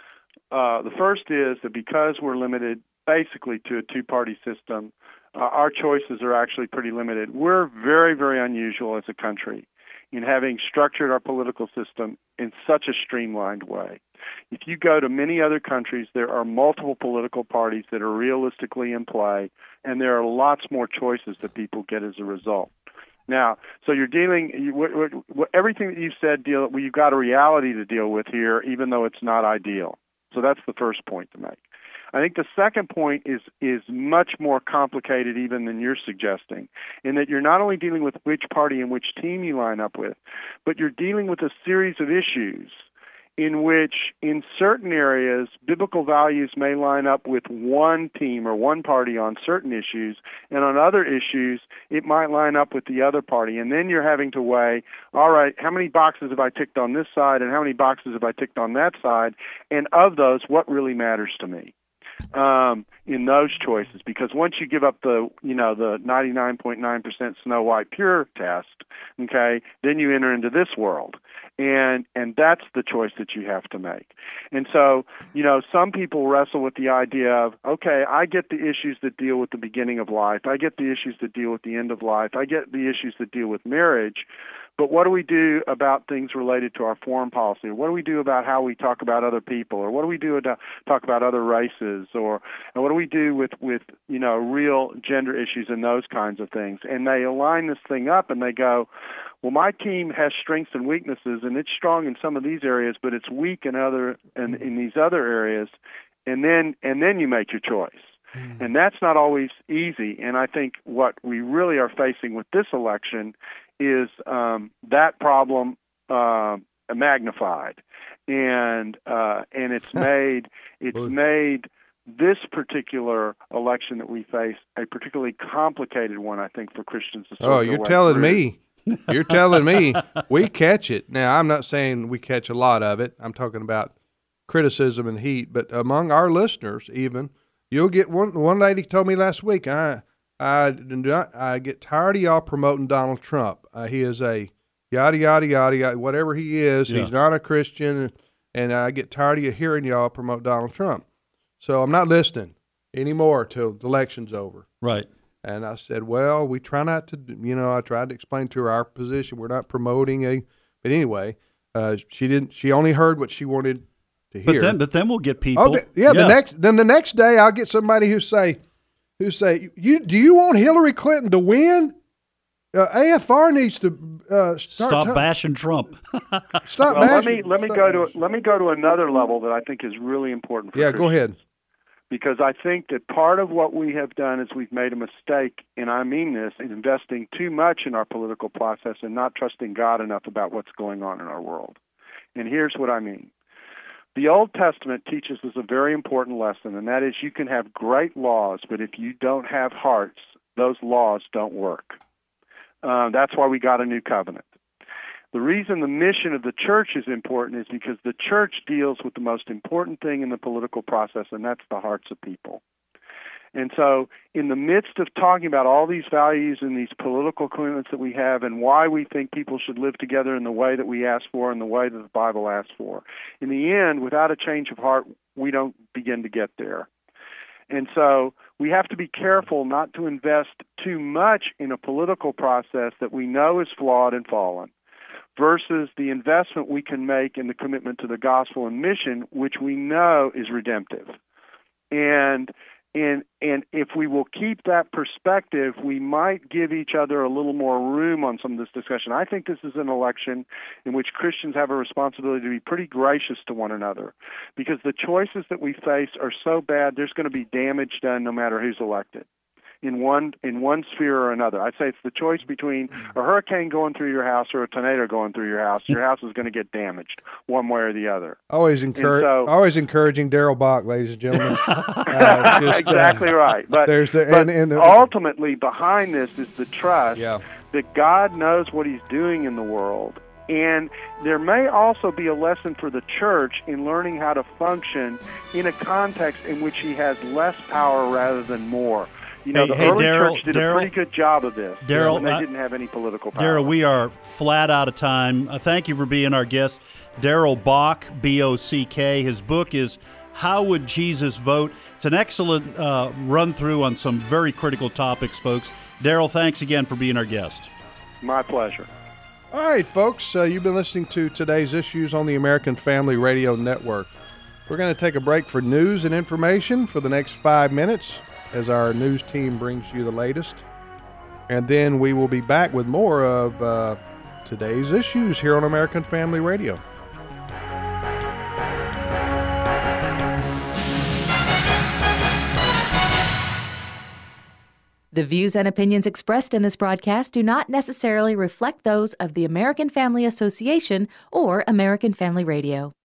Uh, the first is that because we're limited basically to a two-party system, uh, our choices are actually pretty limited. We're very, very unusual as a country in having structured our political system in such a streamlined way. If you go to many other countries, there are multiple political parties that are realistically in play, and there are lots more choices that people get as a result. Now, so you're dealing, you, what, what, everything that you said, deal, well, you've got a reality to deal with here, even though it's not ideal. So that's the first point to make. I think the second point is is much more complicated even than you're suggesting, in that you're not only dealing with which party and which team you line up with, but you're dealing with a series of issues in which in certain areas biblical values may line up with one team or one party on certain issues, and on other issues it might line up with the other party. And then you're having to weigh, all right, how many boxes have I ticked on this side and how many boxes have I ticked on that side? And of those, what really matters to me? Um, in those choices, because once you give up the, you know, the ninety-nine point nine percent Snow White pure test, okay, then you enter into this world, and and that's the choice that you have to make. And so, you know, some people wrestle with the idea of, okay, I get the issues that deal with the beginning of life, I get the issues that deal with the end of life, I get the issues that deal with marriage, but what do we do about things related to our foreign policy? Or what do we do about how we talk about other people? Or what do we do to talk about other races? Or and what do we do with, with, you know, real gender issues and those kinds of things? And they align this thing up and they go, well, my team has strengths and weaknesses, and it's strong in some of these areas, but it's weak in other in, in these other areas. And then and then you make your choice. Mm. And that's not always easy. And I think what we really are facing with this election is um, that problem uh, magnified, and uh, and it's made it's made this particular election that we face a particularly complicated one, I think, for Christians to sort Oh, you're telling through. me, you're telling me we catch it. Now, I'm not saying we catch a lot of it. I'm talking about criticism and heat, but among our listeners, even you'll get one. One lady told me last week, I. I do not, I get tired of y'all promoting Donald Trump. Uh, he is a yada, yada, yada, yada, whatever he is. Yeah. He's not a Christian, and I get tired of hearing y'all promote Donald Trump. So I'm not listening anymore till the election's over. Right. And I said, well, we try not to, you know, I tried to explain to her our position. We're not promoting a, but anyway, uh, she didn't, she only heard what she wanted to hear. But then, but then we'll get people. Oh, the, yeah, yeah, the next, then the next day I'll get somebody who say, who say, "You do you want Hillary Clinton to win? Uh, A F R needs to uh, start stop t- bashing Trump." Stop well, bashing. Let me let me stop go to let me go to another level that I think is really important for Yeah, Christians. go ahead. Because I think that part of what we have done is we've made a mistake, and I mean this, in investing too much in our political process and not trusting God enough about what's going on in our world. And here's what I mean. The Old Testament teaches us a very important lesson, and that is you can have great laws, but if you don't have hearts, those laws don't work. Uh, that's why we got a new covenant. The reason the mission of the church is important is because the church deals with the most important thing in the political process, and that's the hearts of people. And so in the midst of talking about all these values and these political commitments that we have and why we think people should live together in the way that we ask for and the way that the Bible asks for, in the end, without a change of heart, we don't begin to get there. And so we have to be careful not to invest too much in a political process that we know is flawed and fallen versus the investment we can make in the commitment to the gospel and mission, which we know is redemptive. And And and if we will keep that perspective, we might give each other a little more room on some of this discussion. I think this is an election in which Christians have a responsibility to be pretty gracious to one another, because the choices that we face are so bad, there's going to be damage done no matter who's elected in one in one sphere or another. I'd say it's the choice between a hurricane going through your house or a tornado going through your house. Your house is going to get damaged one way or the other. Always encourage, so, always encouraging Darrell Bock, ladies and gentlemen. uh, just, exactly uh, right. But, there's the, but and, and the, ultimately behind this is the trust yeah. that God knows what He's doing in the world. And there may also be a lesson for the church in learning how to function in a context in which He has less power rather than more. You know, hey, the hey, early Darrell, church did Darrell, a pretty good job of this. Darrell, when they uh, didn't have any political power. Darrell, we are flat out of time. Uh, thank you for being our guest. Darrell Bock, B O C K. His book is How Would Jesus Vote? It's an excellent uh, run-through on some very critical topics, folks. Darrell, thanks again for being our guest. My pleasure. All right, folks, uh, you've been listening to today's issues on the American Family Radio Network. We're going to take a break for news and information for the next five minutes as our news team brings you the latest. And then we will be back with more of uh, today's issues here on American Family Radio. The views and opinions expressed in this broadcast do not necessarily reflect those of the American Family Association or American Family Radio.